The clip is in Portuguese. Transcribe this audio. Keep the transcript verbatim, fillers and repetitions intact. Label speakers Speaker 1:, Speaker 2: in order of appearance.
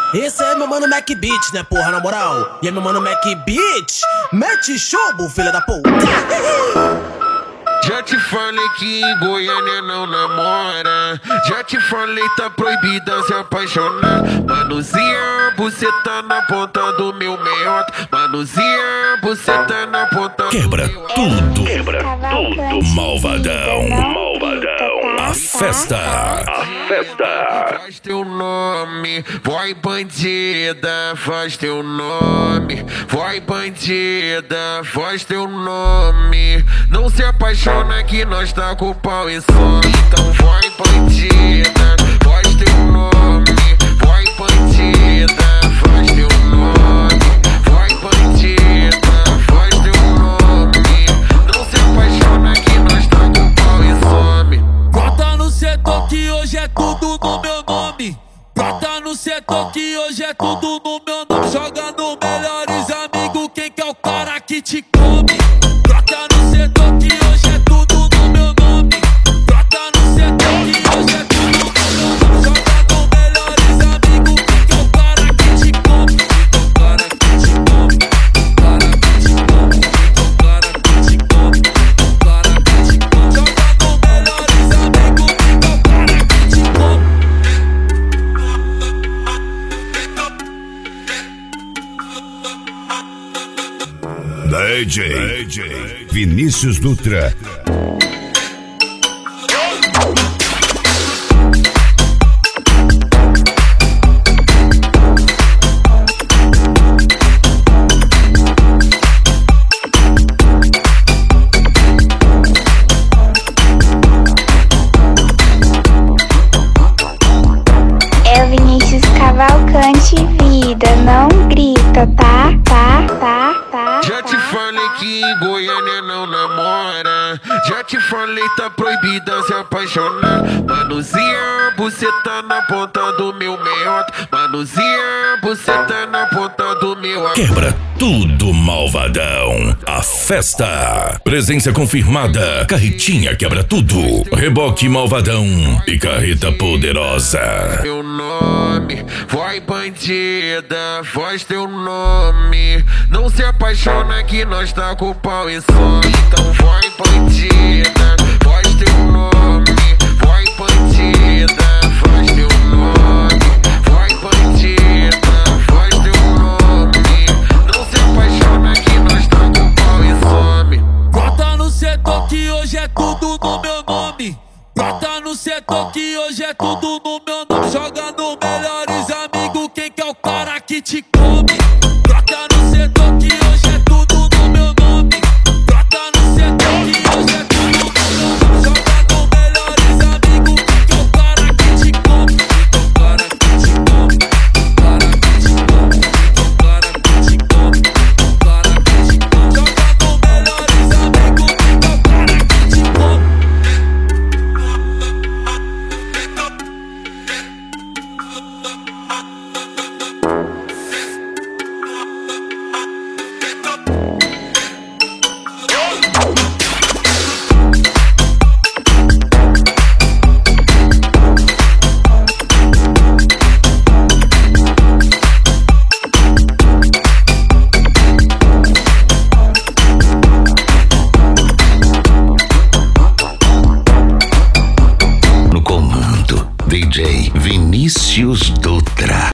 Speaker 1: Esse é meu mano Mac Beat, né porra, na moral. E é meu mano Mac Beat, mete chumbo, filha da puta.
Speaker 2: Já te falei que em Goiânia não namora. Já te falei, tá proibida se apaixonar. Manuzinha, você tá na ponta do meu meiota. Manuzinha, você tá na ponta
Speaker 3: Quebra
Speaker 2: do meu...
Speaker 3: tudo, quebra tudo. Malvadão, malvadão. A festa, a festa.
Speaker 2: Faz teu nome, vai bandida, faz teu nome. Vai bandida, faz teu nome. Não se apaixona que nós tá com o pau e some. Então vai bandida, faz teu nome. Vai bandida, faz teu nome. Vai bandida, faz teu nome. Não se apaixona que nós tá com o pau e some.
Speaker 4: Brota no setor que hoje é tudo no meu nome. Brota no setor que hoje é tudo no meu nome. Joga no melhores amigos, quem que é o cara que te come? Brota no setor que hoje é tudo no meu nome. Brota no setor que hoje é tudo no meu nome. Joga no melhores amigos, quem que é o cara que te come? O cara que te come, o cara que te come, o cara que te come, o cara que te come. Joga no melhores amigos, quem que é o cara que te come?
Speaker 3: D J, D J Vinícius Dutra.
Speaker 5: É o Vinícius Cavalcante, vida, não grita, tá, tá, tá, tá.
Speaker 2: Já te falei que em Goiânia não namora. Já te falei, tá proibida se apaixonar. Manuzinha, você tá na ponta do meu meiota. Manuzinha, você tá na ponta do meu...
Speaker 3: Quebra tudo, malvadão. A festa. Presença confirmada. Carretinha quebra tudo. Reboque malvadão e carreta poderosa.
Speaker 2: Teu nome, vai bandida, faz teu nome. Não se apaixona que nós tá com o pau e some. Então vai bandida, faz teu nome. Vai bandida, faz teu nome. Vai bandida, faz teu nome. Não se apaixona que nós tá com o pau e some.
Speaker 4: Brota no setor que hoje é tudo no meu nome. Brota no setor que hoje é tudo no meu nome. Joga no melhores amigos, quem que é o cara que te come? Brota no setor que hoje é tudo no meu nome. Brota no setor que hoje é tudo no meu nome. Joga no melhores amigos, quem que é o cara que te come? O cara que te come, o cara que te come, o cara que te come, o cara que te come. Joga no melhores amigos, quem que é o cara que te come?
Speaker 3: No comando, D J Vinícius Dutra.